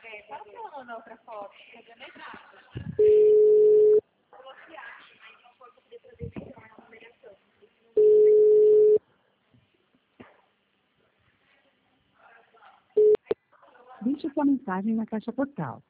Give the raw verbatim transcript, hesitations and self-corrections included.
É, fala pra ela mandar outra foto. Deixe sua mensagem na caixa postal.